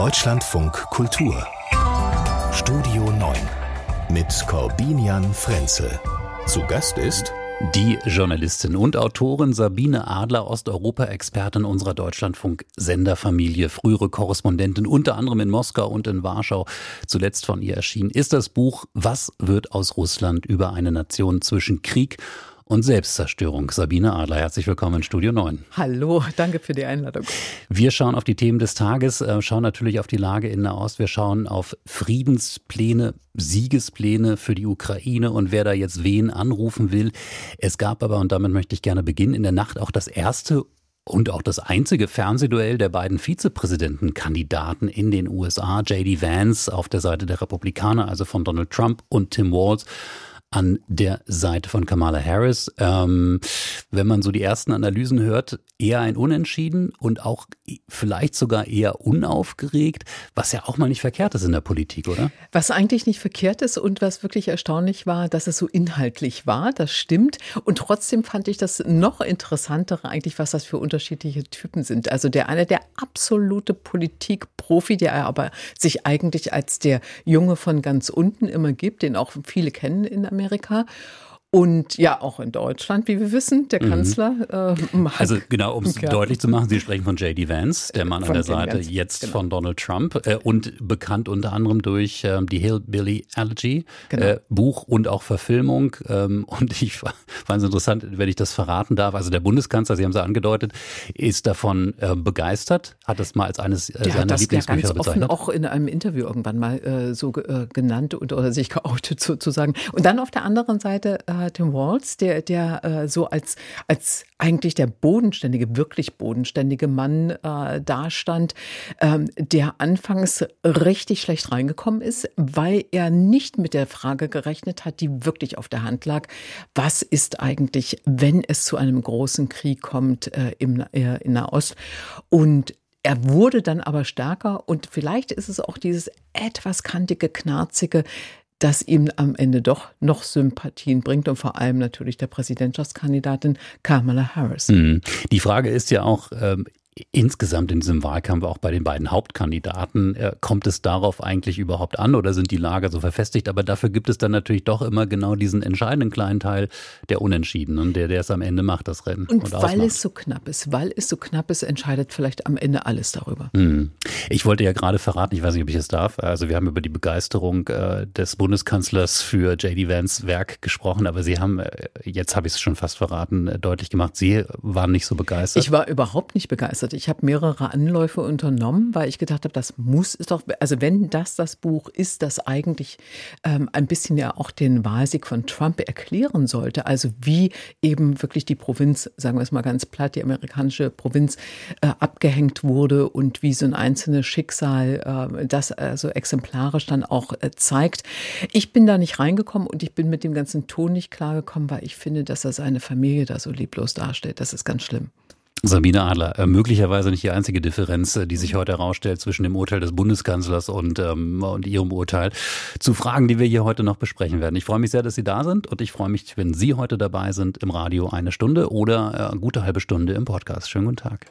Deutschlandfunk Kultur Studio 9 mit Corbinian Frenzel. Zu Gast ist die Journalistin und Autorin Sabine Adler, Osteuropa-Expertin unserer Deutschlandfunk-Senderfamilie, frühere Korrespondentin unter anderem in Moskau und in Warschau. Zuletzt von ihr erschienen ist das Buch Was wird aus Russland, über eine Nation zwischen Krieg und Selbstzerstörung. Sabine Adler, herzlich willkommen in Studio 9. Hallo, danke für die Einladung. Wir schauen auf die Themen des Tages, schauen natürlich auf die Lage in Nahost. Wir schauen auf Friedenspläne, Siegespläne für die Ukraine und wer da jetzt wen anrufen will. Es gab aber, und damit möchte ich gerne beginnen, in der Nacht auch das erste und auch das einzige Fernsehduell der beiden Vizepräsidentenkandidaten in den USA. J.D. Vance auf der Seite der Republikaner, also von Donald Trump, und Tim Walz an der Seite von Kamala Harris. Wenn man so die ersten Analysen hört, eher ein Unentschieden und auch vielleicht sogar eher unaufgeregt, was ja auch mal nicht verkehrt ist in der Politik, oder? Was eigentlich nicht verkehrt ist und was wirklich erstaunlich war, dass es so inhaltlich war, das stimmt. Und trotzdem fand ich das noch interessantere eigentlich, was das für unterschiedliche Typen sind. Also der eine, der absolute Politikprofi, der aber sich eigentlich als der Junge von ganz unten immer gibt, den auch viele kennen in Amerika. Und ja, auch in Deutschland, wie wir wissen, der Kanzler. Also genau, um es deutlich zu machen, Sie sprechen von J.D. Vance, der Mann an der Seite jetzt von Donald Trump und bekannt unter anderem durch die Hillbilly Elegy, Buch und auch Verfilmung. Und ich fand es interessant, wenn ich das verraten darf. Also der Bundeskanzler, Sie haben es ja angedeutet, ist davon begeistert, hat das mal als eines seiner Lieblingsbücher bezeichnet. Offen auch in einem Interview irgendwann mal so genannt oder sich geoutet sozusagen. Und dann auf der anderen Seite Tim Walz, der so als eigentlich der bodenständige, wirklich bodenständige Mann dastand, der anfangs richtig schlecht reingekommen ist, weil er nicht mit der Frage gerechnet hat, die wirklich auf der Hand lag. Was ist eigentlich, wenn es zu einem großen Krieg kommt in Nahost? Und er wurde dann aber stärker und vielleicht ist es auch dieses etwas kantige, knarzige, das ihm am Ende doch noch Sympathien bringt und vor allem natürlich der Präsidentschaftskandidatin Kamala Harris. Die Frage ist ja auch, insgesamt in diesem Wahlkampf, auch bei den beiden Hauptkandidaten, kommt es darauf eigentlich überhaupt an oder sind die Lager so verfestigt? Aber dafür gibt es dann natürlich doch immer genau diesen entscheidenden kleinen Teil der Unentschiedenen, der es am Ende macht, das Rennen. Und weil es so knapp ist, entscheidet vielleicht am Ende alles darüber. Ich wollte ja gerade verraten, ich weiß nicht, ob ich es darf, also wir haben über die Begeisterung des Bundeskanzlers für J.D. Vance Werk gesprochen, aber Sie haben, jetzt habe ich es schon fast verraten, deutlich gemacht, Sie waren nicht so begeistert. Ich war überhaupt nicht begeistert. Ich habe mehrere Anläufe unternommen, weil ich gedacht habe, das muss es doch, also wenn das Buch ist, das eigentlich ein bisschen ja auch den Wahlsieg von Trump erklären sollte, also wie eben wirklich die Provinz, sagen wir es mal ganz platt, die amerikanische Provinz abgehängt wurde und wie so ein einzelnes Schicksal das also exemplarisch dann auch zeigt. Ich bin da nicht reingekommen und ich bin mit dem ganzen Ton nicht klargekommen, weil ich finde, dass er seine Familie da so lieblos darstellt. Das ist ganz schlimm. Sabine Adler, möglicherweise nicht die einzige Differenz, die sich heute herausstellt zwischen dem Urteil des Bundeskanzlers und Ihrem Urteil, zu Fragen, die wir hier heute noch besprechen werden. Ich freue mich sehr, dass Sie da sind und ich freue mich, wenn Sie heute dabei sind im Radio eine Stunde oder eine gute halbe Stunde im Podcast. Schönen guten Tag.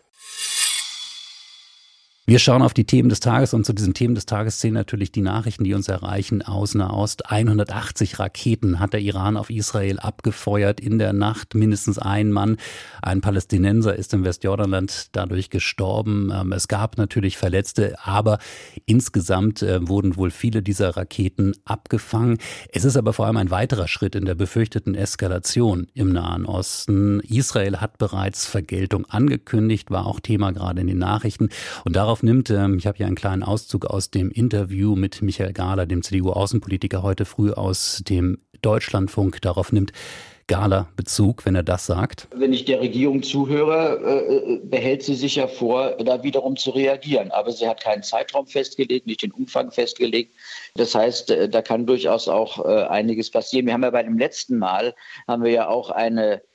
Wir schauen auf die Themen des Tages und zu diesen Themen des Tages zählen natürlich die Nachrichten, die uns erreichen aus Nahost. 180 Raketen hat der Iran auf Israel abgefeuert in der Nacht. Mindestens ein Mann, ein Palästinenser, ist im Westjordanland dadurch gestorben. Es gab natürlich Verletzte, aber insgesamt wurden wohl viele dieser Raketen abgefangen. Es ist aber vor allem ein weiterer Schritt in der befürchteten Eskalation im Nahen Osten. Israel hat bereits Vergeltung angekündigt, war auch Thema gerade in den Nachrichten. Und darauf nimmt, ich habe hier einen kleinen Auszug aus dem Interview mit Michael Gahler, dem CDU-Außenpolitiker, heute früh aus dem Deutschlandfunk. Darauf nimmt Gahler Bezug, wenn er das sagt. Wenn ich der Regierung zuhöre, behält sie sich ja vor, da wiederum zu reagieren. Aber sie hat keinen Zeitraum festgelegt, nicht den Umfang festgelegt. Das heißt, da kann durchaus auch einiges passieren. Wir haben ja bei dem letzten Mal, haben wir ja auch eine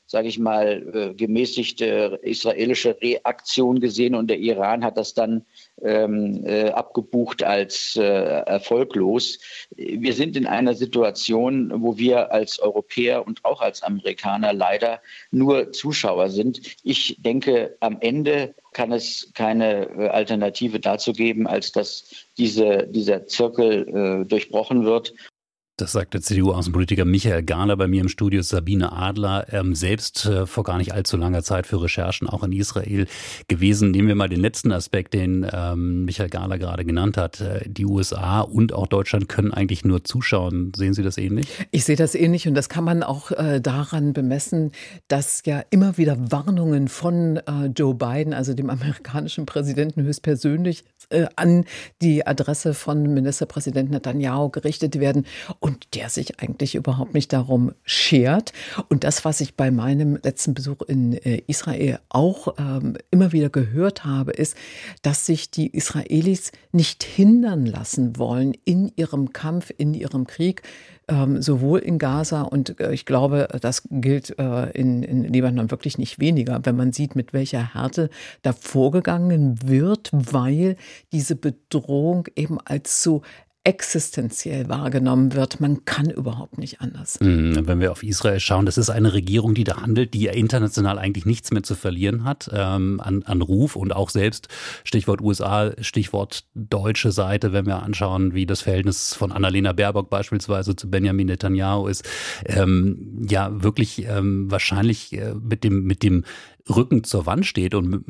sage ich mal, gemäßigte israelische Reaktion gesehen und der Iran hat das dann abgebucht als erfolglos. Wir sind in einer Situation, wo wir als Europäer und auch als Amerikaner leider nur Zuschauer sind. Ich denke, am Ende kann es keine Alternative dazu geben, als dass dieser Zirkel durchbrochen wird. Das sagt der CDU-Außenpolitiker Michael Gahler. Bei mir im Studio ist Sabine Adler, selbst vor gar nicht allzu langer Zeit für Recherchen auch in Israel gewesen. Nehmen wir mal den letzten Aspekt, den Michael Gahler gerade genannt hat. Die USA und auch Deutschland können eigentlich nur zuschauen. Sehen Sie das ähnlich? Ich sehe das ähnlich und das kann man auch daran bemessen, dass ja immer wieder Warnungen von Joe Biden, also dem amerikanischen Präsidenten höchstpersönlich, an die Adresse von Ministerpräsident Netanyahu gerichtet werden und der sich eigentlich überhaupt nicht darum schert. Und das, was ich bei meinem letzten Besuch in Israel auch immer wieder gehört habe, ist, dass sich die Israelis nicht hindern lassen wollen in ihrem Kampf, in ihrem Krieg, sowohl in Gaza und ich glaube, das gilt in Libanon wirklich nicht weniger, wenn man sieht, mit welcher Härte da vorgegangen wird, weil diese Bedrohung eben als so existenziell wahrgenommen wird. Man kann überhaupt nicht anders. Wenn wir auf Israel schauen, das ist eine Regierung, die da handelt, die ja international eigentlich nichts mehr zu verlieren hat an Ruf und auch selbst, Stichwort USA, Stichwort deutsche Seite, wenn wir anschauen, wie das Verhältnis von Annalena Baerbock beispielsweise zu Benjamin Netanyahu ist, ja wirklich wahrscheinlich mit dem Rücken zur Wand steht und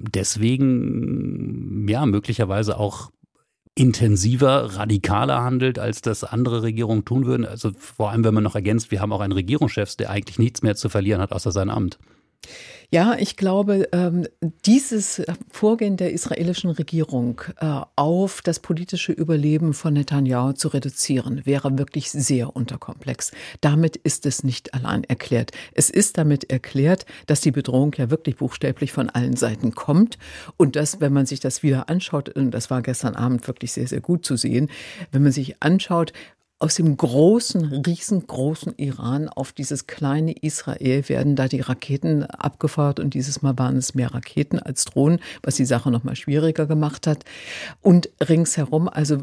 deswegen ja möglicherweise auch intensiver, radikaler handelt, als das andere Regierungen tun würden. Also vor allem, wenn man noch ergänzt, wir haben auch einen Regierungschef, der eigentlich nichts mehr zu verlieren hat, außer sein Amt. Ja, ich glaube, dieses Vorgehen der israelischen Regierung auf das politische Überleben von Netanyahu zu reduzieren, wäre wirklich sehr unterkomplex. Damit ist es nicht allein erklärt. Es ist damit erklärt, dass die Bedrohung ja wirklich buchstäblich von allen Seiten kommt und dass, wenn man sich das wieder anschaut, und das war gestern Abend wirklich sehr, sehr gut zu sehen, wenn man sich anschaut, aus dem riesengroßen Iran auf dieses kleine Israel werden da die Raketen abgefeuert und dieses Mal waren es mehr Raketen als Drohnen, was die Sache noch mal schwieriger gemacht hat. Und ringsherum, also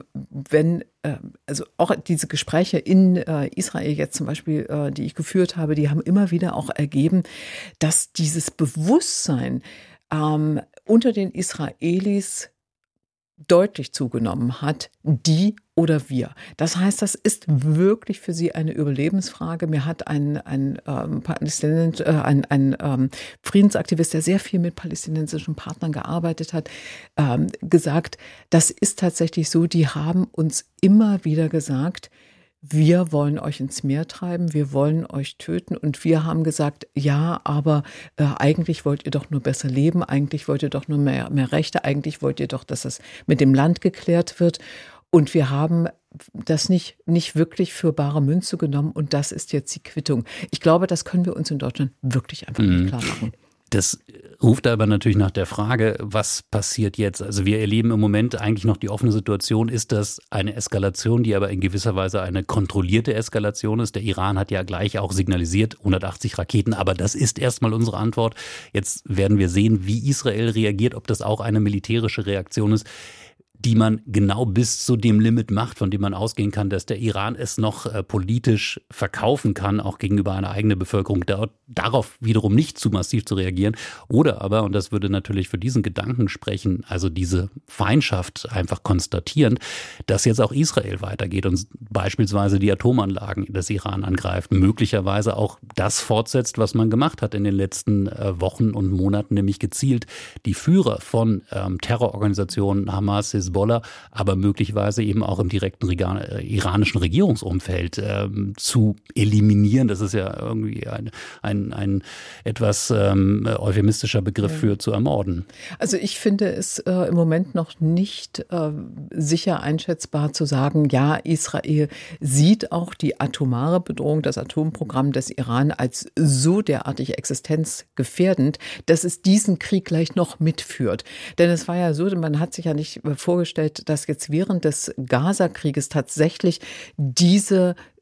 auch diese Gespräche in Israel jetzt zum Beispiel, die ich geführt habe, die haben immer wieder auch ergeben, dass dieses Bewusstsein unter den Israelis deutlich zugenommen hat, die oder wir. Das heißt, das ist wirklich für sie eine Überlebensfrage. Mir hat ein Friedensaktivist, der sehr viel mit palästinensischen Partnern gearbeitet hat, gesagt, das ist tatsächlich so, die haben uns immer wieder gesagt, wir wollen euch ins Meer treiben, wir wollen euch töten und wir haben gesagt, ja, aber eigentlich wollt ihr doch nur besser leben, eigentlich wollt ihr doch nur mehr Rechte, eigentlich wollt ihr doch, dass das mit dem Land geklärt wird und wir haben das nicht wirklich für bare Münze genommen und das ist jetzt die Quittung. Ich glaube, das können wir uns in Deutschland wirklich einfach nicht klar machen. Das ruft aber natürlich nach der Frage, was passiert jetzt? Also wir erleben im Moment eigentlich noch die offene Situation, ist das eine Eskalation, die aber in gewisser Weise eine kontrollierte Eskalation ist? Der Iran hat ja gleich auch signalisiert, 180 Raketen, aber das ist erstmal unsere Antwort. Jetzt werden wir sehen, wie Israel reagiert, ob das auch eine militärische Reaktion ist, die man genau bis zu dem Limit macht, von dem man ausgehen kann, dass der Iran es noch politisch verkaufen kann, auch gegenüber einer eigenen Bevölkerung, darauf wiederum nicht zu massiv zu reagieren. Oder aber, und das würde natürlich für diesen Gedanken sprechen, also diese Feindschaft einfach konstatieren, dass jetzt auch Israel weitergeht und beispielsweise die Atomanlagen des Iran angreift, möglicherweise auch das fortsetzt, was man gemacht hat in den letzten Wochen und Monaten, nämlich gezielt die Führer von Terrororganisationen, Hamas, Hezbollah, aber möglicherweise eben auch im direkten iranischen Regierungsumfeld zu eliminieren. Das ist ja irgendwie ein etwas euphemistischer Begriff für zu ermorden. Also ich finde es im Moment noch nicht sicher einschätzbar zu sagen, ja, Israel sieht auch die atomare Bedrohung, das Atomprogramm des Iran als so derartig existenzgefährdend, dass es diesen Krieg gleich noch mitführt. Denn es war ja so, man hat sich ja nicht vorgestellt, dass jetzt während des Gaza-Krieges tatsächlich diese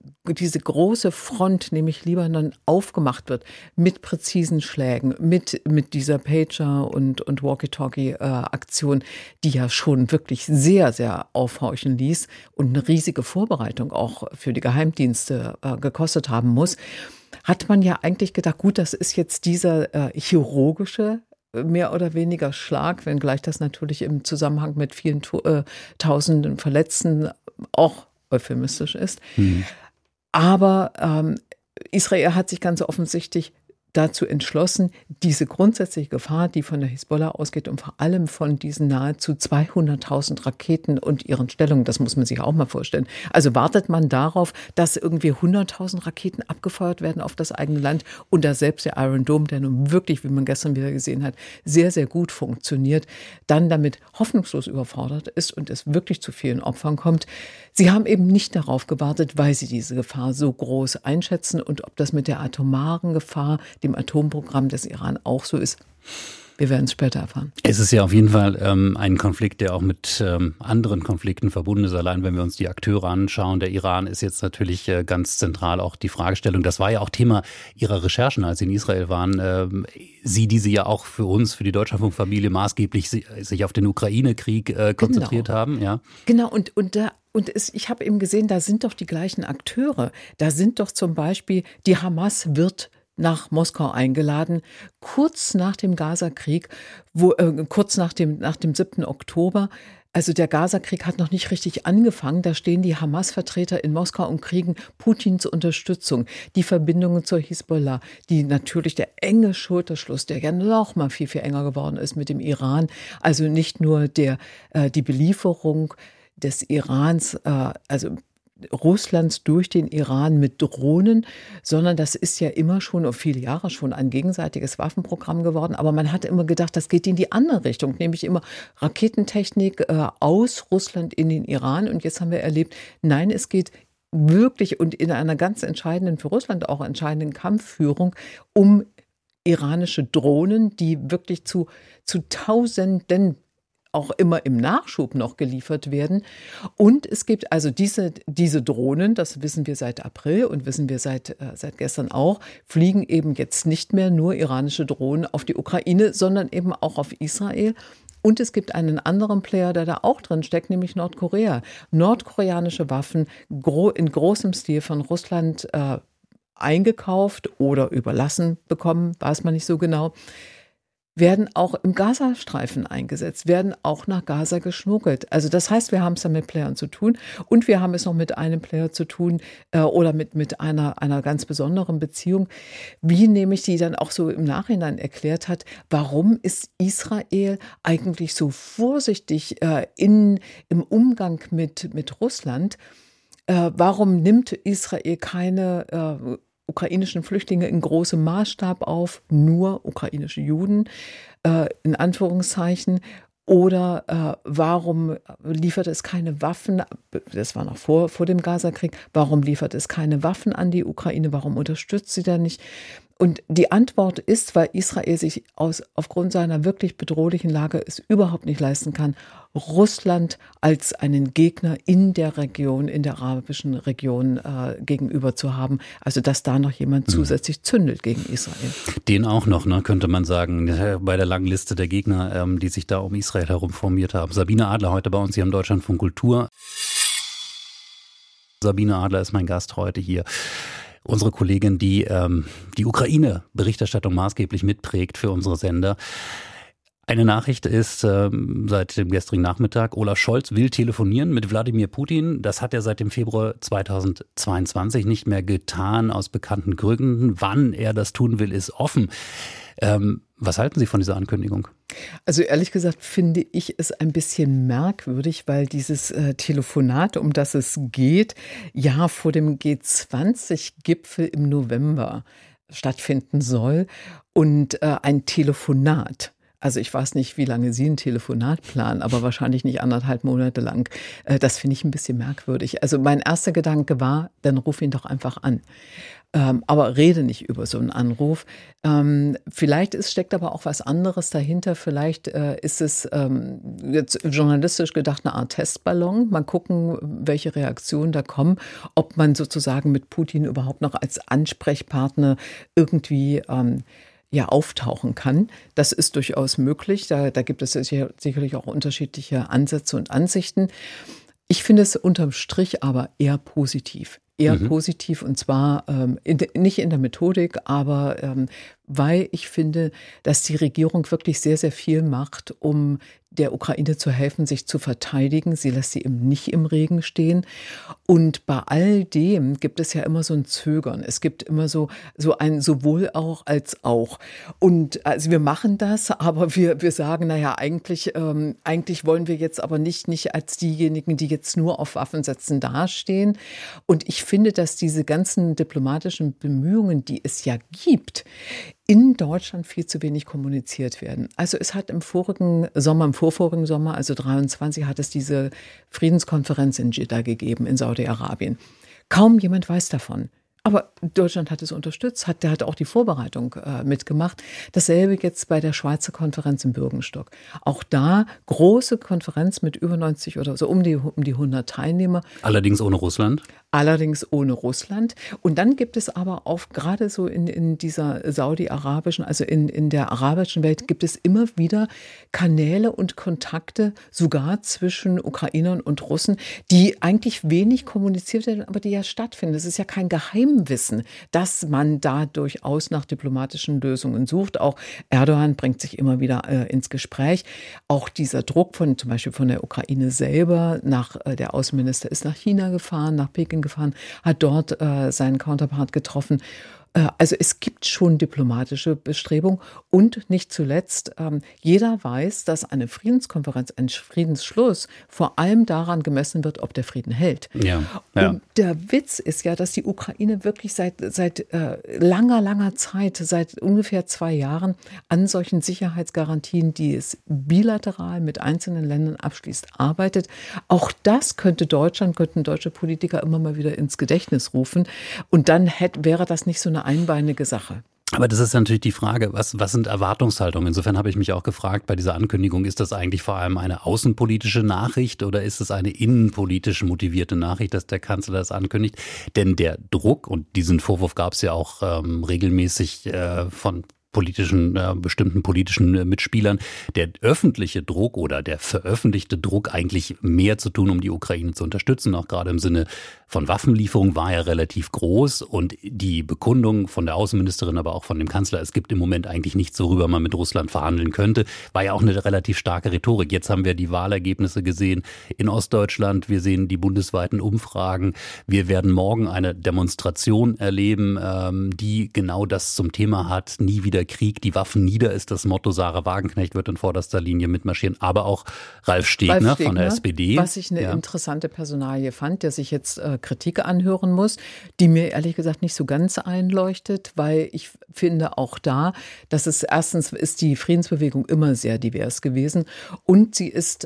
diese große Front, nämlich Libanon, aufgemacht wird mit präzisen Schlägen, mit dieser Pager- und Walkie-Talkie-Aktion, die ja schon wirklich sehr, sehr aufhorchen ließ und eine riesige Vorbereitung auch für die Geheimdienste gekostet haben muss, hat man ja eigentlich gedacht, gut, das ist jetzt dieser chirurgische mehr oder weniger Schlag, wenngleich das natürlich im Zusammenhang mit vielen Tausenden Verletzten auch euphemistisch ist. Aber Israel hat sich ganz offensichtlich dazu entschlossen, diese grundsätzliche Gefahr, die von der Hisbollah ausgeht und vor allem von diesen nahezu 200.000 Raketen und ihren Stellungen, das muss man sich auch mal vorstellen. Also wartet man darauf, dass irgendwie 100.000 Raketen abgefeuert werden auf das eigene Land und da selbst der Iron Dome, der nun wirklich, wie man gestern wieder gesehen hat, sehr, sehr gut funktioniert, dann damit hoffnungslos überfordert ist und es wirklich zu vielen Opfern kommt. Sie haben eben nicht darauf gewartet, weil sie diese Gefahr so groß einschätzen und ob das mit der atomaren Gefahr, dem Atomprogramm des Iran auch so ist. Wir werden es später erfahren. Es ist ja auf jeden Fall ein Konflikt, der auch mit anderen Konflikten verbunden ist. Allein wenn wir uns die Akteure anschauen, der Iran ist jetzt natürlich ganz zentral auch die Fragestellung. Das war ja auch Thema Ihrer Recherchen, als Sie in Israel waren. Sie, die Sie ja auch für uns, für die Deutschlandfunkfamilie maßgeblich sich auf den Ukraine-Krieg konzentriert haben. Ja. Genau, ich habe eben gesehen, da sind doch die gleichen Akteure. Da sind doch zum Beispiel, die Hamas wird nach Moskau eingeladen, kurz nach dem Gaza-Krieg, kurz nach dem 7. Oktober. Also der Gaza-Krieg hat noch nicht richtig angefangen. Da stehen die Hamas-Vertreter in Moskau und kriegen Putins Unterstützung. Die Verbindungen zur Hisbollah, die natürlich der enge Schulterschluss, der ja noch mal viel, viel enger geworden ist mit dem Iran. Also nicht nur die Belieferung des Irans, also Russlands durch den Iran mit Drohnen, sondern das ist ja immer schon, viele Jahre schon ein gegenseitiges Waffenprogramm geworden. Aber man hat immer gedacht, das geht in die andere Richtung, nämlich immer Raketentechnik aus Russland in den Iran. Und jetzt haben wir erlebt, nein, es geht wirklich und in einer ganz entscheidenden, für Russland auch entscheidenden Kampfführung um iranische Drohnen, die wirklich zu Tausenden auch immer im Nachschub noch geliefert werden. Und es gibt also diese Drohnen, das wissen wir seit April und wissen wir seit gestern auch, fliegen eben jetzt nicht mehr nur iranische Drohnen auf die Ukraine, sondern eben auch auf Israel. Und es gibt einen anderen Player, der da auch drin steckt, nämlich Nordkorea. Nordkoreanische Waffen in großem Stil von Russland eingekauft oder überlassen bekommen, weiß man nicht so genau, werden auch im Gazastreifen eingesetzt, werden auch nach Gaza geschmuggelt. Also das heißt, wir haben es da mit Playern zu tun und wir haben es noch mit einem Player zu tun oder mit einer ganz besonderen Beziehung, wie nämlich die dann auch so im Nachhinein erklärt hat, warum ist Israel eigentlich so vorsichtig im Umgang mit Russland? Warum nimmt Israel keine ukrainischen Flüchtlinge in großem Maßstab auf, nur ukrainische Juden, in Anführungszeichen. Oder warum liefert es keine Waffen, das war noch vor dem Gaza-Krieg, warum liefert es keine Waffen an die Ukraine, warum unterstützt sie da nicht? Und die Antwort ist, weil Israel sich aufgrund seiner wirklich bedrohlichen Lage es überhaupt nicht leisten kann, Russland als einen Gegner in der Region, in der arabischen Region gegenüber zu haben. Also dass da noch jemand zusätzlich zündet gegen Israel. Den auch noch, ne, könnte man sagen, bei der langen Liste der Gegner, die sich da um Israel herum formiert haben. Sabine Adler heute bei uns hier im Deutschlandfunk Kultur. Sabine Adler ist mein Gast heute hier. Unsere Kollegin, die die Ukraine-Berichterstattung maßgeblich mitprägt für unsere Sender. Eine Nachricht ist seit dem gestrigen Nachmittag, Olaf Scholz will telefonieren mit Wladimir Putin. Das hat er seit dem Februar 2022 nicht mehr getan, aus bekannten Gründen. Wann er das tun will, ist offen. Was halten Sie von dieser Ankündigung? Also ehrlich gesagt finde ich es ein bisschen merkwürdig, weil dieses Telefonat, um das es geht, ja vor dem G20-Gipfel im November stattfinden soll. Und ein Telefonat, also ich weiß nicht, wie lange Sie ein Telefonat planen, aber wahrscheinlich nicht 1,5 Monate lang. Das finde ich ein bisschen merkwürdig. Also mein erster Gedanke war, dann ruf ihn doch einfach an. aber rede nicht über so einen Anruf. Vielleicht steckt aber auch was anderes dahinter. Vielleicht ist es jetzt journalistisch gedacht eine Art Testballon. Mal gucken, welche Reaktionen da kommen, ob man sozusagen mit Putin überhaupt noch als Ansprechpartner irgendwie auftauchen kann. Das ist durchaus möglich. Da gibt es sicherlich auch unterschiedliche Ansätze und Ansichten. Ich finde es unterm Strich aber eher positiv. Positiv, und zwar nicht in der Methodik, aber weil ich finde, dass die Regierung wirklich sehr, sehr viel macht, um der Ukraine zu helfen, sich zu verteidigen. Sie lässt sie eben nicht im Regen stehen. Und bei all dem gibt es ja immer so ein Zögern. Es gibt immer so ein sowohl auch als auch. Und also wir machen das, aber wir sagen, naja, eigentlich wollen wir jetzt aber nicht als diejenigen, die jetzt nur auf Waffen setzen, dastehen. Und ich finde, dass diese ganzen diplomatischen Bemühungen, die es ja gibt, in Deutschland viel zu wenig kommuniziert werden. Also es hat im vorvorigen Sommer, also 23, hat es diese Friedenskonferenz in Jeddah gegeben, in Saudi-Arabien. Kaum jemand weiß davon. Aber Deutschland hat es unterstützt, der hat auch die Vorbereitung mitgemacht. Dasselbe jetzt bei der Schweizer Konferenz in Bürgenstock. Auch da große Konferenz mit über 90 oder so, um die 100 Teilnehmer. Allerdings ohne Russland? Allerdings ohne Russland. Und dann gibt es aber auch gerade so in dieser saudi-arabischen, also in der arabischen Welt, gibt es immer wieder Kanäle und Kontakte, sogar zwischen Ukrainern und Russen, die eigentlich wenig kommuniziert werden, aber die ja stattfinden. Es ist ja kein Geheimwissen, dass man da durchaus nach diplomatischen Lösungen sucht. Auch Erdogan bringt sich immer wieder ins Gespräch. Auch dieser Druck zum Beispiel von der Ukraine selber, der Außenminister ist nach China gefahren, nach Peking gefahren, hat dort seinen Counterpart getroffen. Also es gibt schon diplomatische Bestrebungen und nicht zuletzt, jeder weiß, dass eine Friedenskonferenz, ein Friedensschluss vor allem daran gemessen wird, ob der Frieden hält. Ja. Und der Witz ist ja, dass die Ukraine wirklich seit langer Zeit, seit ungefähr 2 Jahren an solchen Sicherheitsgarantien, die es bilateral mit einzelnen Ländern abschließt, arbeitet. Auch das könnten deutsche Politiker immer mal wieder ins Gedächtnis rufen. Und dann wäre das nicht so eine einbeinige Sache. Aber das ist natürlich die Frage, was sind Erwartungshaltungen? Insofern habe ich mich auch gefragt bei dieser Ankündigung, ist das eigentlich vor allem eine außenpolitische Nachricht oder ist es eine innenpolitisch motivierte Nachricht, dass der Kanzler das ankündigt? Denn der Druck, und diesen Vorwurf gab es ja auch regelmäßig von bestimmten politischen Mitspielern, der öffentliche Druck oder der veröffentlichte Druck, eigentlich mehr zu tun, um die Ukraine zu unterstützen, auch gerade im Sinne von Waffenlieferung, war ja relativ groß. Und die Bekundung von der Außenministerin, aber auch von dem Kanzler, es gibt im Moment eigentlich nichts, worüber man mit Russland verhandeln könnte, war ja auch eine relativ starke Rhetorik. Jetzt haben wir die Wahlergebnisse gesehen in Ostdeutschland, wir sehen die bundesweiten Umfragen, wir werden morgen eine Demonstration erleben, die genau das zum Thema hat, nie wieder Krieg, die Waffen nieder ist das Motto. Sarah Wagenknecht wird in vorderster Linie mitmarschieren, aber auch Ralf Stegner von der SPD. Was ich eine interessante Personalie fand, der sich jetzt Kritik anhören muss, die mir ehrlich gesagt nicht so ganz einleuchtet, weil ich finde auch da, dass erstens ist die Friedensbewegung immer sehr divers gewesen und sie ist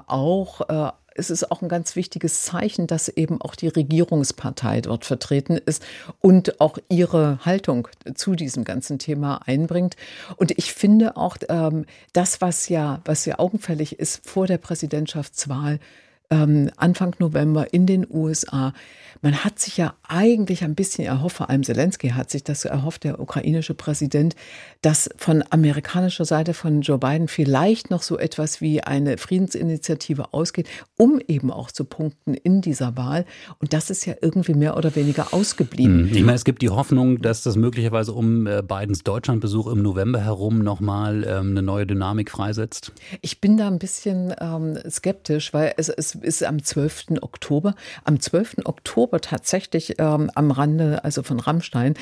es ist auch ein ganz wichtiges Zeichen, dass eben auch die Regierungspartei dort vertreten ist und auch ihre Haltung zu diesem ganzen Thema einbringt. Und ich finde auch, das, was ja augenfällig ist vor der Präsidentschaftswahl, Anfang November in den USA. Man hat sich ja eigentlich ein bisschen erhofft, vor allem Zelensky hat sich das erhofft, der ukrainische Präsident, dass von amerikanischer Seite von Joe Biden vielleicht noch so etwas wie eine Friedensinitiative ausgeht, um eben auch zu punkten in dieser Wahl. Und das ist ja irgendwie mehr oder weniger ausgeblieben. Ich meine, es gibt die Hoffnung, dass das möglicherweise um Bidens Deutschlandbesuch im November herum nochmal eine neue Dynamik freisetzt. Ich bin da ein bisschen skeptisch, weil es ist am 12. Oktober. Am 12. Oktober tatsächlich am Rande, also von Rammstein,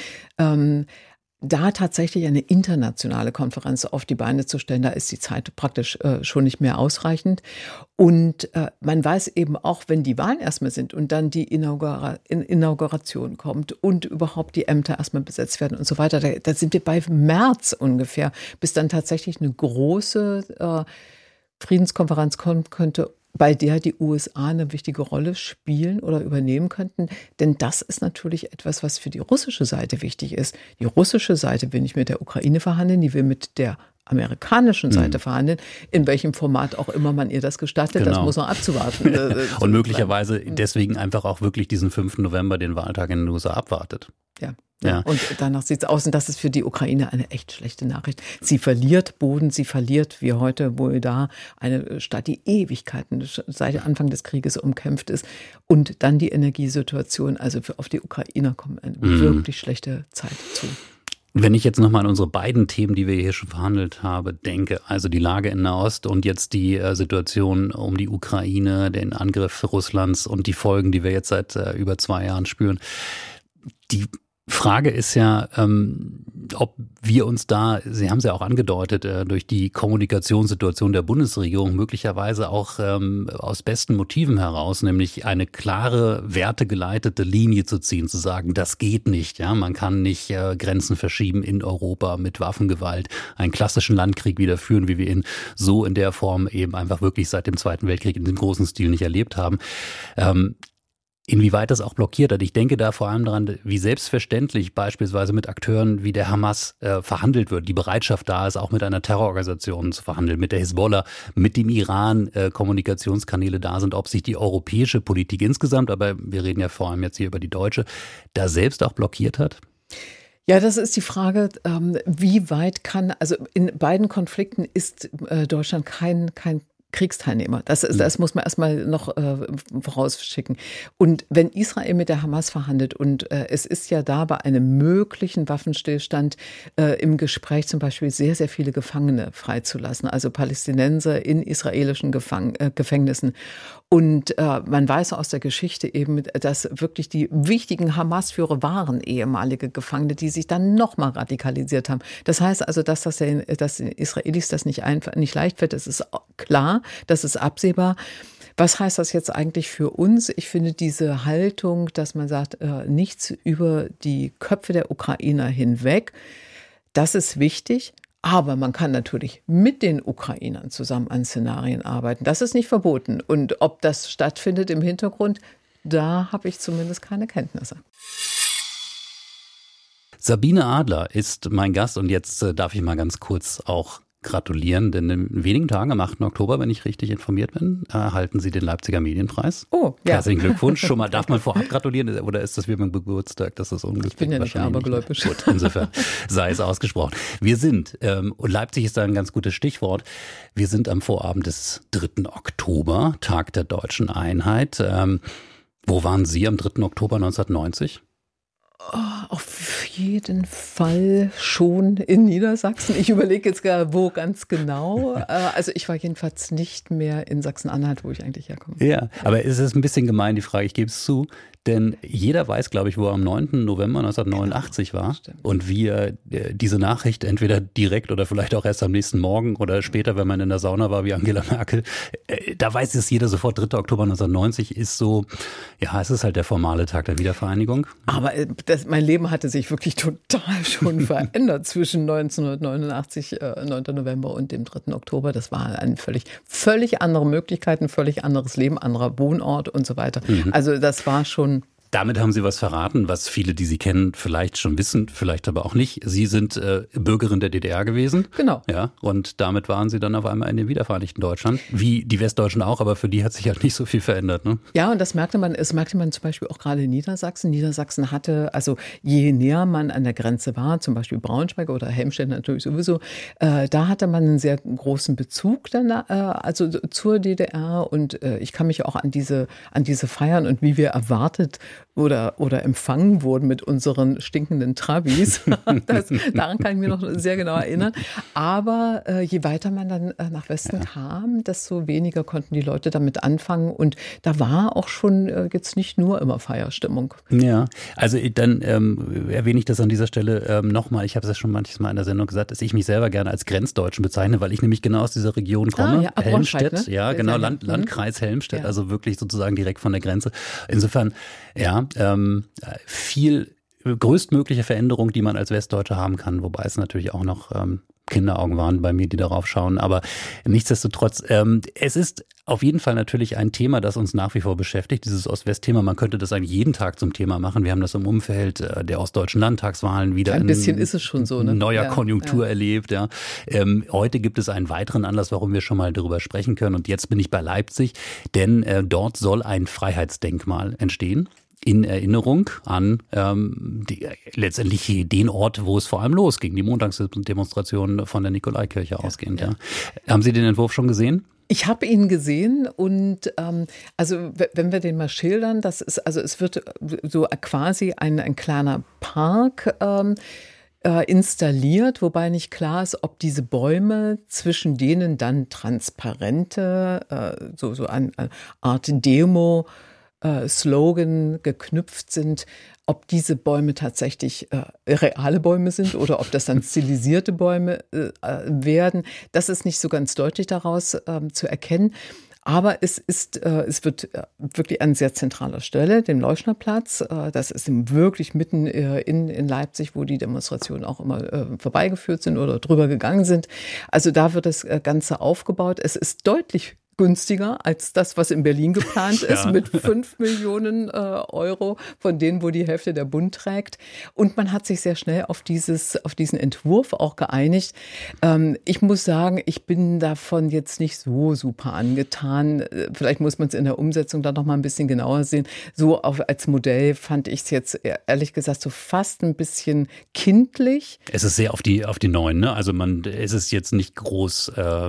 da tatsächlich eine internationale Konferenz auf die Beine zu stellen, da ist die Zeit praktisch schon nicht mehr ausreichend. Und man weiß eben auch, wenn die Wahlen erstmal sind und dann die Inauguration kommt und überhaupt die Ämter erstmal besetzt werden und so weiter, da sind wir bei März ungefähr, bis dann tatsächlich eine große Friedenskonferenz kommen könnte. bei der die USA eine wichtige Rolle spielen oder übernehmen könnten. Denn das ist natürlich etwas, was für die russische Seite wichtig ist. Die russische Seite will nicht mit der Ukraine verhandeln, die will mit der amerikanischen Seite verhandeln, in welchem Format auch immer man ihr das gestattet, das muss man abzuwarten. Und möglicherweise deswegen einfach auch wirklich diesen 5. November, den Wahltag in den USA abwartet. Ja. Und danach sieht es aus, und das ist für die Ukraine eine echt schlechte Nachricht. Sie verliert Boden, sie verliert, wie heute wohl da, eine Stadt, die Ewigkeiten seit Anfang des Krieges umkämpft ist. Und dann die Energiesituation, also auf die Ukrainer kommt eine wirklich schlechte Zeit zu. Wenn ich jetzt nochmal an unsere beiden Themen, die wir hier schon verhandelt haben, denke, also die Lage in Nahost und jetzt die Situation um die Ukraine, den Angriff Russlands und die Folgen, die wir jetzt seit über 2 Jahren spüren. Die Frage ist ja, ob wir uns da, Sie haben es ja auch angedeutet, durch die Kommunikationssituation der Bundesregierung möglicherweise auch aus besten Motiven heraus, nämlich eine klare, wertegeleitete Linie zu ziehen, zu sagen, das geht nicht. Ja, man kann nicht Grenzen verschieben in Europa mit Waffengewalt, einen klassischen Landkrieg wieder führen, wie wir ihn so in der Form eben einfach wirklich seit dem Zweiten Weltkrieg in dem großen Stil nicht erlebt haben. Inwieweit das auch blockiert hat. Ich denke da vor allem daran, wie selbstverständlich beispielsweise mit Akteuren wie der Hamas verhandelt wird. Die Bereitschaft da ist, auch mit einer Terrororganisation zu verhandeln, mit der Hisbollah, mit dem Iran Kommunikationskanäle da sind, ob sich die europäische Politik insgesamt, aber wir reden ja vor allem jetzt hier über die deutsche, da selbst auch blockiert hat? Ja, das ist die Frage, wie weit also in beiden Konflikten ist Deutschland kein Kriegsteilnehmer. Das muss man erstmal noch vorausschicken. Und wenn Israel mit der Hamas verhandelt und es ist ja da bei einem möglichen Waffenstillstand im Gespräch zum Beispiel sehr, sehr viele Gefangene freizulassen, also Palästinenser in israelischen Gefängnissen. Und man weiß aus der Geschichte eben, dass wirklich die wichtigen Hamas-Führer waren ehemalige Gefangene, die sich dann nochmal radikalisiert haben. Das heißt also, dass den Israelis das nicht leicht fällt, das ist klar, das ist absehbar. Was heißt das jetzt eigentlich für uns? Ich finde diese Haltung, dass man sagt, nichts über die Köpfe der Ukrainer hinweg, das ist wichtig. Aber man kann natürlich mit den Ukrainern zusammen an Szenarien arbeiten. Das ist nicht verboten. Und ob das stattfindet im Hintergrund, da habe ich zumindest keine Kenntnisse. Sabine Adler ist mein Gast und jetzt darf ich mal ganz kurz auch gratulieren, denn in wenigen Tagen, am 8. Oktober, wenn ich richtig informiert bin, erhalten Sie den Leipziger Medienpreis. Oh, ja. Herzlichen Glückwunsch. Schon mal, darf man vorab gratulieren oder ist das wie beim Geburtstag, dass das unglücklich ist? Ich bin ja nicht abergläubisch. Gut, insofern sei es ausgesprochen. Wir sind, und Leipzig ist da ein ganz gutes Stichwort, wir sind am Vorabend des 3. Oktober, Tag der Deutschen Einheit. Wo waren Sie am 3. Oktober 1990? Auf jeden Fall schon in Niedersachsen. Ich überlege jetzt gar, wo ganz genau. Also ich war jedenfalls nicht mehr in Sachsen-Anhalt, wo ich eigentlich herkomme. Ja, aber es ist ein bisschen gemein, die Frage, ich gebe es zu. Denn jeder weiß, glaube ich, wo er am 9. November 1989 war. Stimmt. Und wie er diese Nachricht entweder direkt oder vielleicht auch erst am nächsten Morgen oder später, wenn man in der Sauna war, wie Angela Merkel, da weiß es jeder sofort, 3. Oktober 1990 ist so, ja, es ist halt der formale Tag der Wiedervereinigung. Aber mein Leben hatte sich wirklich total schon verändert zwischen 1989, 9. November und dem 3. Oktober. Das war eine völlig andere Möglichkeiten, völlig anderes Leben, anderer Wohnort und so weiter. Also das war schon. Damit haben Sie was verraten, was viele, die Sie kennen, vielleicht schon wissen, vielleicht aber auch nicht. Sie sind Bürgerin der DDR gewesen. Genau. Ja, und damit waren Sie dann auf einmal in dem wiedervereinigten Deutschland. Wie die Westdeutschen auch, aber für die hat sich halt nicht so viel verändert. Ne? Ja, und das merkte man zum Beispiel auch gerade in Niedersachsen. Niedersachsen hatte, also je näher man an der Grenze war, zum Beispiel Braunschweig oder Helmstedt natürlich sowieso, da hatte man einen sehr großen Bezug dann, also zur DDR. Und ich kann mich auch an diese Feiern und wie wir erwartet oder empfangen wurden mit unseren stinkenden Trabis. Daran kann ich mich noch sehr genau erinnern. Aber je weiter man dann nach Westen kam, desto weniger konnten die Leute damit anfangen. Und da war auch schon jetzt nicht nur immer Feierstimmung. Ja, also dann erwähne ich das an dieser Stelle nochmal. Ich habe es ja schon manches Mal in der Sendung gesagt, dass ich mich selber gerne als Grenzdeutschen bezeichne, weil ich nämlich genau aus dieser Region komme. Helmstedt, ne? Ja, genau, Landkreis Helmstedt, also wirklich sozusagen direkt von der Grenze. Insofern, ja, viel größtmögliche Veränderung, die man als Westdeutscher haben kann, wobei es natürlich auch noch Kinderaugen waren bei mir, die darauf schauen. Aber nichtsdestotrotz, es ist auf jeden Fall natürlich ein Thema, das uns nach wie vor beschäftigt, dieses Ost-West-Thema. Man könnte das eigentlich jeden Tag zum Thema machen. Wir haben das im Umfeld der ostdeutschen Landtagswahlen wieder ein bisschen ist es schon so, ne? Neuer Konjunktur erlebt. Ja. Heute gibt es einen weiteren Anlass, warum wir schon mal darüber sprechen können. Und jetzt bin ich bei Leipzig, denn dort soll ein Freiheitsdenkmal entstehen. In Erinnerung an letztendlich den Ort, wo es vor allem losging, die Montagsdemonstration von der Nikolaikirche ausgehend. Ja. Haben Sie den Entwurf schon gesehen? Ich habe ihn gesehen und also wenn wir den mal schildern, das ist, also es wird so quasi ein kleiner Park installiert, wobei nicht klar ist, ob diese Bäume, zwischen denen dann transparente, so eine Art Demo Slogan geknüpft sind, ob diese Bäume tatsächlich reale Bäume sind oder ob das dann stilisierte Bäume werden. Das ist nicht so ganz deutlich daraus zu erkennen. Aber es wird wirklich an sehr zentraler Stelle, dem Leuschnerplatz. Das ist wirklich mitten in Leipzig, wo die Demonstrationen auch immer vorbeigeführt sind oder drüber gegangen sind. Also da wird das Ganze aufgebaut. Es ist deutlich günstiger als das, was in Berlin geplant ist, mit 5 Millionen Euro, von denen, wo die Hälfte der Bund trägt. Und man hat sich sehr schnell auf diesen Entwurf auch geeinigt. Ich muss sagen, ich bin davon jetzt nicht so super angetan. Vielleicht muss man es in der Umsetzung dann noch mal ein bisschen genauer sehen. So als Modell fand ich es jetzt ehrlich gesagt so fast ein bisschen kindlich. Es ist sehr auf die Neuen, ne? Also es ist jetzt nicht groß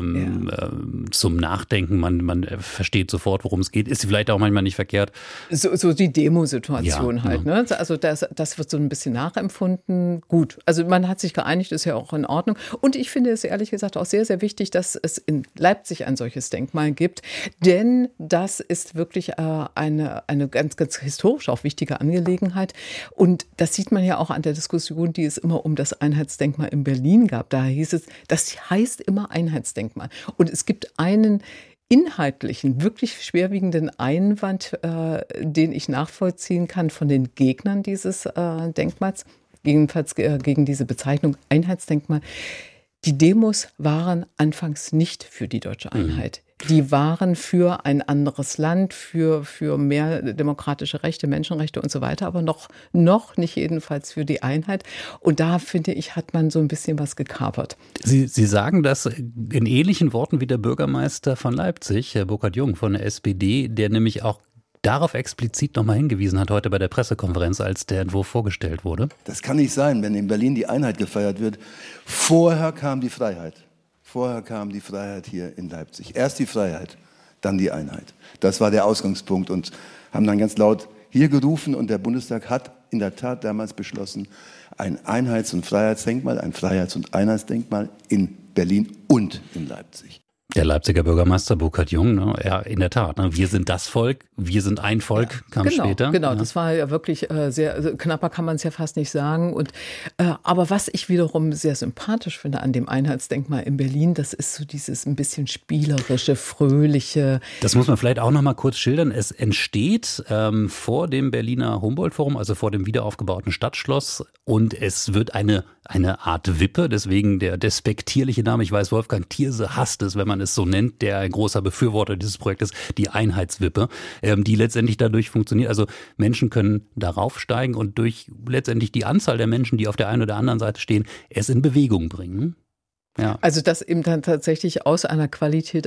zum Nachdenken. Man versteht sofort, worum es geht. Ist vielleicht auch manchmal nicht verkehrt. So die Demosituation halt. Ne? Also das wird so ein bisschen nachempfunden. Gut, also man hat sich geeinigt, ist ja auch in Ordnung. Und ich finde es ehrlich gesagt auch sehr, sehr wichtig, dass es in Leipzig ein solches Denkmal gibt. Denn das ist wirklich eine ganz, ganz historisch auch wichtige Angelegenheit. Und das sieht man ja auch an der Diskussion, die es immer um das Einheitsdenkmal in Berlin gab. Da hieß es, das heißt immer Einheitsdenkmal. Und es gibt einen inhaltlichen, wirklich schwerwiegenden Einwand, den ich nachvollziehen kann von den Gegnern dieses Denkmals, jedenfalls gegen diese Bezeichnung Einheitsdenkmal. Die Demos waren anfangs nicht für die deutsche Einheit. Die waren für ein anderes Land, für mehr demokratische Rechte, Menschenrechte und so weiter, aber noch nicht jedenfalls für die Einheit. Und da, finde ich, hat man so ein bisschen was gekapert. Sie sagen das in ähnlichen Worten wie der Bürgermeister von Leipzig, Herr Burkhard-Jung von der SPD, der nämlich auch darauf explizit nochmal hingewiesen hat heute bei der Pressekonferenz, als der Entwurf vorgestellt wurde. Das kann nicht sein, wenn in Berlin die Einheit gefeiert wird. Vorher kam die Freiheit. Vorher kam die Freiheit hier in Leipzig. Erst die Freiheit, dann die Einheit. Das war der Ausgangspunkt und haben dann ganz laut hier gerufen und der Bundestag hat in der Tat damals beschlossen, ein Einheits- und Freiheitsdenkmal, ein Freiheits- und Einheitsdenkmal in Berlin und in Leipzig. Der Leipziger Bürgermeister Burkhard-Jung, ne? Ja, in der Tat. Ne? Wir sind das Volk, wir sind ein Volk, kam später. Genau, ja. Das war ja wirklich sehr, also knapper kann man es ja fast nicht sagen. Und aber was ich wiederum sehr sympathisch finde an dem Einheitsdenkmal in Berlin, das ist so dieses ein bisschen spielerische, fröhliche. Das muss man vielleicht auch noch mal kurz schildern. Es entsteht vor dem Berliner Humboldt-Forum, also vor dem wiederaufgebauten Stadtschloss, und es wird eine Art Wippe, deswegen der despektierliche Name, ich weiß, Wolfgang Thierse hasst es, wenn man es so nennt, der ein großer Befürworter dieses Projektes, die Einheitswippe, die letztendlich dadurch funktioniert. Also Menschen können darauf steigen und durch letztendlich die Anzahl der Menschen, die auf der einen oder anderen Seite stehen, es in Bewegung bringen. Ja. Also dass eben dann tatsächlich aus einer Qualität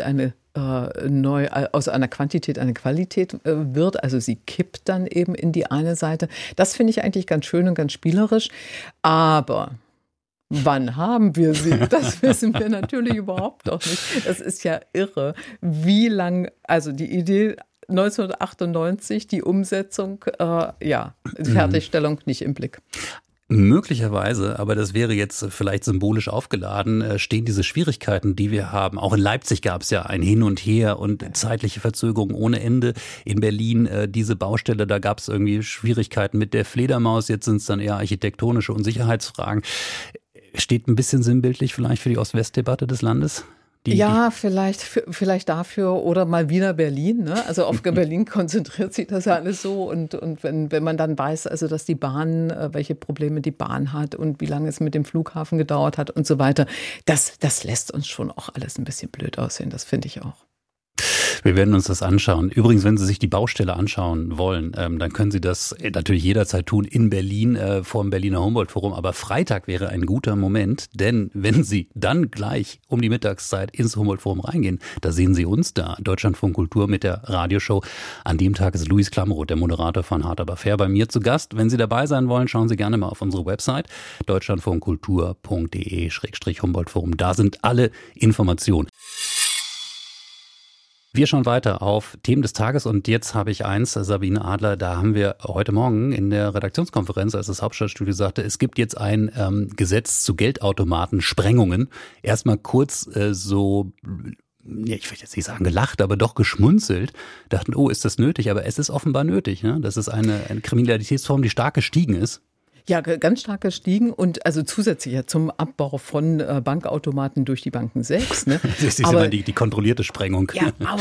aus einer Quantität eine Qualität wird, also sie kippt dann eben in die eine Seite. Das finde ich eigentlich ganz schön und ganz spielerisch, aber wann haben wir sie? Das wissen wir natürlich überhaupt noch nicht. Das ist ja irre, wie lang, also die Idee 1998, die Umsetzung, die Fertigstellung nicht im Blick. Möglicherweise, aber das wäre jetzt vielleicht symbolisch aufgeladen, stehen diese Schwierigkeiten, die wir haben. Auch in Leipzig gab es ja ein Hin und Her und zeitliche Verzögerungen ohne Ende. In Berlin diese Baustelle, da gab es irgendwie Schwierigkeiten mit der Fledermaus. Jetzt sind es dann eher architektonische und Sicherheitsfragen. Steht ein bisschen sinnbildlich vielleicht für die Ost-West-Debatte des Landes? Ja, vielleicht dafür oder mal wieder Berlin. Ne? Also auf Berlin konzentriert sich das ja alles so. Und wenn man dann weiß, also dass die Bahn, welche Probleme die Bahn hat und wie lange es mit dem Flughafen gedauert hat und so weiter, das lässt uns schon auch alles ein bisschen blöd aussehen. Das finde ich auch. Wir werden uns das anschauen. Übrigens, wenn Sie sich die Baustelle anschauen wollen, dann können Sie das natürlich jederzeit tun in Berlin vor dem Berliner Humboldt-Forum. Aber Freitag wäre ein guter Moment, denn wenn Sie dann gleich um die Mittagszeit ins Humboldt-Forum reingehen, da sehen Sie uns da, Deutschlandfunk Kultur mit der Radioshow. An dem Tag ist Luis Klamroth, der Moderator von Hart aber fair, bei mir zu Gast. Wenn Sie dabei sein wollen, schauen Sie gerne mal auf unsere Website deutschlandfunkkultur.de/Humboldt-Forum. Da sind alle Informationen. Wir schauen weiter auf Themen des Tages und jetzt habe ich eins, Sabine Adler, da haben wir heute Morgen in der Redaktionskonferenz, als das Hauptstadtstudio sagte, es gibt jetzt ein Gesetz zu Geldautomaten-Sprengungen. Erstmal kurz ich will jetzt nicht sagen gelacht, aber doch geschmunzelt, dachten, oh, ist das nötig? Aber es ist offenbar nötig. Ne? Das ist eine Kriminalitätsform, die stark gestiegen ist. Ja, ganz stark gestiegen und also zusätzlich ja zum Abbau von Bankautomaten durch die Banken selbst. Ne? Das ist immer die kontrollierte Sprengung. Ja, aber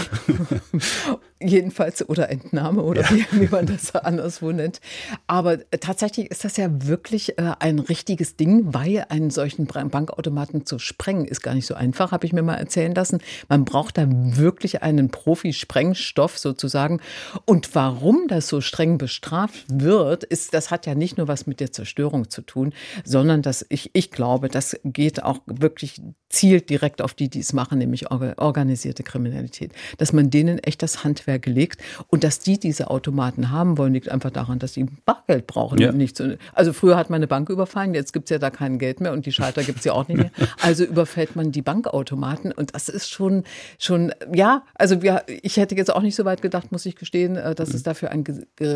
jedenfalls oder Entnahme oder wie man das anderswo nennt. Aber tatsächlich ist das ja wirklich ein richtiges Ding, weil einen solchen Bankautomaten zu sprengen ist gar nicht so einfach, habe ich mir mal erzählen lassen. Man braucht da wirklich einen Profi-Sprengstoff sozusagen. Und warum das so streng bestraft wird, das hat ja nicht nur was mit der Zerstörung zu tun, sondern ich glaube, das geht auch wirklich zielt direkt auf die es machen, nämlich organisierte Kriminalität. Dass man denen echt das Handwerk legt und dass die diese Automaten haben wollen, liegt einfach daran, dass sie Bargeld brauchen. Ja. Also früher hat man eine Bank überfallen, jetzt gibt es ja da kein Geld mehr und die Schalter gibt es ja auch nicht mehr. Also überfällt man die Bankautomaten und das ist schon ja, also ich hätte jetzt auch nicht so weit gedacht, muss ich gestehen, dass es dafür ein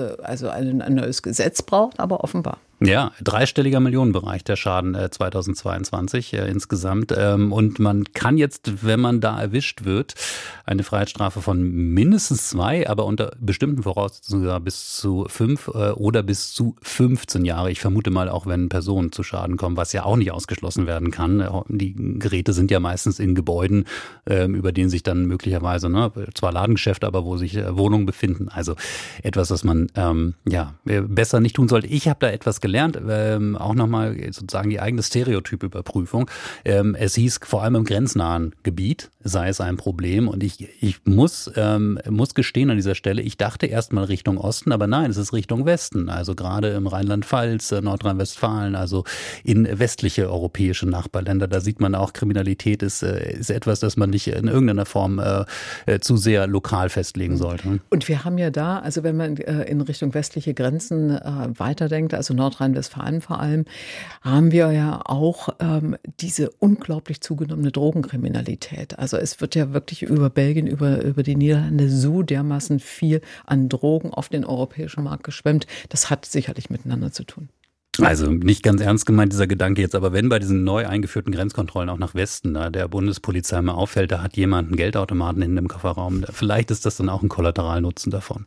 neues Gesetz braucht, aber offenbar. Ja, dreistelliger Millionenbereich der Schaden 2022 insgesamt. Und man kann jetzt, wenn man da erwischt wird, eine Freiheitsstrafe von mindestens 2, aber unter bestimmten Voraussetzungen sogar bis zu 5 oder bis zu 15 Jahre. Ich vermute mal auch, wenn Personen zu Schaden kommen, was ja auch nicht ausgeschlossen werden kann. Die Geräte sind ja meistens in Gebäuden, über denen sich dann möglicherweise, zwar Ladengeschäfte, aber wo sich Wohnungen befinden. Also etwas, was man besser nicht tun sollte. Ich habe da etwas gelernt, auch nochmal sozusagen die eigene Stereotypüberprüfung. Es hieß, vor allem im grenznahen Gebiet sei es ein Problem und ich muss gestehen an dieser Stelle, ich dachte erstmal Richtung Osten, aber nein, es ist Richtung Westen, also gerade im Rheinland-Pfalz, Nordrhein-Westfalen, also in westliche europäische Nachbarländer, da sieht man auch, Kriminalität ist etwas, das man nicht in irgendeiner Form zu sehr lokal festlegen sollte. Und wir haben ja da, also wenn man in Richtung westliche Grenzen weiterdenkt, also Nordrhein-Westfalen vor allem, haben wir ja auch diese unglaublich zugenommene Drogenkriminalität. Also es wird ja wirklich über Belgien, über die Niederlande so dermaßen viel an Drogen auf den europäischen Markt geschwemmt. Das hat sicherlich miteinander zu tun. Also nicht ganz ernst gemeint dieser Gedanke jetzt, aber wenn bei diesen neu eingeführten Grenzkontrollen auch nach Westen der Bundespolizei mal auffällt, da hat jemand einen Geldautomaten hinten im Kofferraum, vielleicht ist das dann auch ein Kollateralnutzen davon.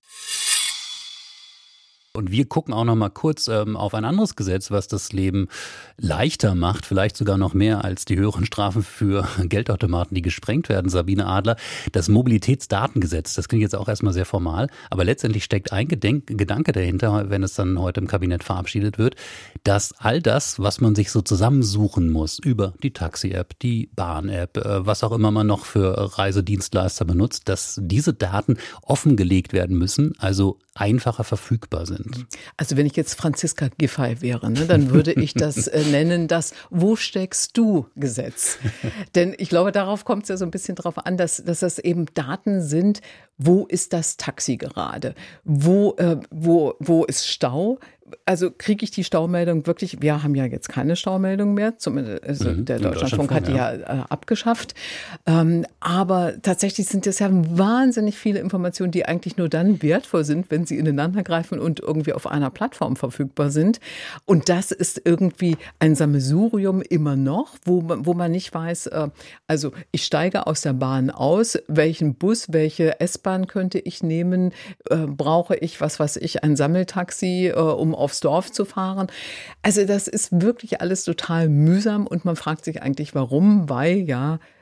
Und wir gucken auch noch mal kurz auf ein anderes Gesetz, was das Leben leichter macht, vielleicht sogar noch mehr als die höheren Strafen für Geldautomaten, die gesprengt werden. Sabine Adler, das Mobilitätsdatengesetz, das klingt jetzt auch erstmal sehr formal, aber letztendlich steckt ein Gedanke dahinter, wenn es dann heute im Kabinett verabschiedet wird, dass all das, was man sich so zusammensuchen muss über die Taxi-App, die Bahn-App, was auch immer man noch für Reisedienstleister benutzt, dass diese Daten offengelegt werden müssen, also einfacher verfügbar sind. Also wenn ich jetzt Franziska Giffey wäre, dann würde ich das nennen, das Wo steckst du Gesetz. Denn ich glaube, darauf kommt es ja so ein bisschen drauf an, dass das eben Daten sind, wo ist das Taxi gerade? Wo ist Stau? Also kriege ich die Staumeldung wirklich, wir haben ja jetzt keine Staumeldung mehr, zumindest der Deutschlandfunk hat die ja abgeschafft. Aber tatsächlich sind das ja wahnsinnig viele Informationen, die eigentlich nur dann wertvoll sind, wenn sie ineinander greifen und irgendwie auf einer Plattform verfügbar sind. Und das ist irgendwie ein Sammelsurium immer noch, wo man nicht weiß, also ich steige aus der Bahn aus, welchen Bus, welche S-Bahn könnte ich nehmen, brauche ich, ein Sammeltaxi, um aufs Dorf zu fahren. Also das ist wirklich alles total mühsam und man fragt sich eigentlich, warum, weil ja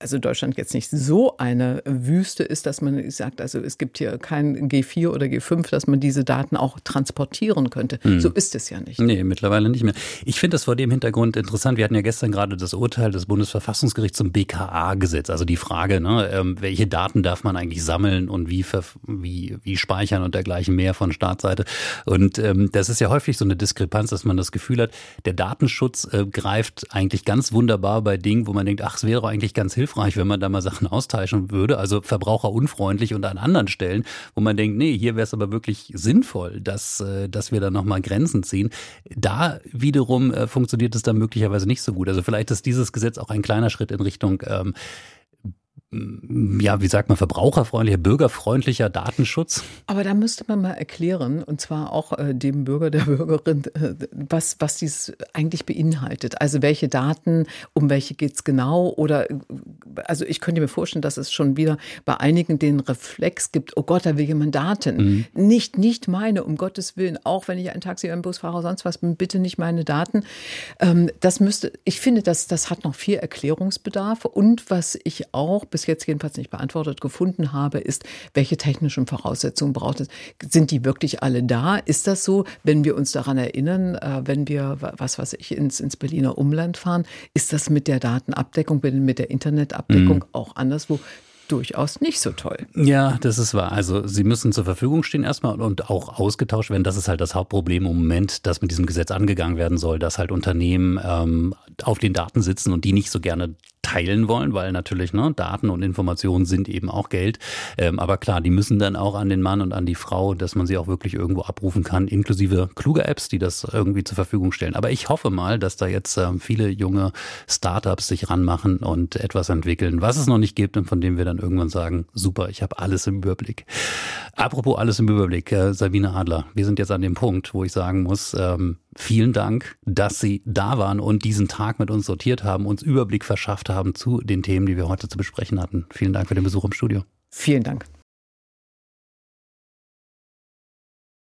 also Deutschland jetzt nicht so eine Wüste ist, dass man sagt, also es gibt hier kein G4 oder G5, dass man diese Daten auch transportieren könnte. So ist es ja nicht. Nee, mittlerweile nicht mehr. Ich finde das vor dem Hintergrund interessant. Wir hatten ja gestern gerade das Urteil des Bundesverfassungsgerichts zum BKA-Gesetz. Also die Frage, welche Daten darf man eigentlich sammeln und wie speichern und dergleichen mehr von Staatsseite. Und das ist ja häufig so eine Diskrepanz, dass man das Gefühl hat, der Datenschutz greift eigentlich ganz wunderbar bei Dingen, wo man denkt, ach, es wäre doch eigentlich ganz hilfreich, wenn man da mal Sachen austauschen würde, also verbraucherunfreundlich, und an anderen Stellen, wo man denkt, nee, hier wäre es aber wirklich sinnvoll, dass wir da nochmal Grenzen ziehen. Da wiederum funktioniert es dann möglicherweise nicht so gut. Also vielleicht ist dieses Gesetz auch ein kleiner Schritt in Richtung wie sagt man, verbraucherfreundlicher, bürgerfreundlicher Datenschutz. Aber da müsste man mal erklären, und zwar auch dem Bürger, der Bürgerin, was dieses eigentlich beinhaltet. Also welche Daten, um welche geht es genau? Oder, also ich könnte mir vorstellen, dass es schon wieder bei einigen den Reflex gibt, oh Gott, da will jemand Daten. Nicht meine, um Gottes Willen, auch wenn ich ein Taxi, ein Busfahrer, sonst was bin, bitte nicht meine Daten. Ich finde, das hat noch viel Erklärungsbedarf. Und was ich auch bis jetzt jedenfalls nicht beantwortet gefunden habe, ist, welche technischen Voraussetzungen braucht es? Sind die wirklich alle da? Ist das so, wenn wir uns daran erinnern, wenn wir, ins Berliner Umland fahren, ist das mit der Datenabdeckung, mit der Internetabdeckung auch anderswo durchaus nicht so toll. Ja, das ist wahr. Also sie müssen zur Verfügung stehen erstmal und auch ausgetauscht werden. Das ist halt das Hauptproblem im Moment, das mit diesem Gesetz angegangen werden soll, dass halt Unternehmen auf den Daten sitzen und die nicht so gerne teilen wollen, weil natürlich Daten und Informationen sind eben auch Geld. Aber klar, die müssen dann auch an den Mann und an die Frau, dass man sie auch wirklich irgendwo abrufen kann, inklusive kluge Apps, die das irgendwie zur Verfügung stellen. Aber ich hoffe mal, dass da jetzt viele junge Startups sich ranmachen und etwas entwickeln, was es noch nicht gibt und von dem wir dann irgendwann sagen, super, ich habe alles im Überblick. Apropos alles im Überblick, Sabine Adler, wir sind jetzt an dem Punkt, wo ich sagen muss, vielen Dank, dass Sie da waren und diesen Tag mit uns sortiert haben, uns Überblick verschafft haben zu den Themen, die wir heute zu besprechen hatten. Vielen Dank für den Besuch im Studio. Vielen Dank.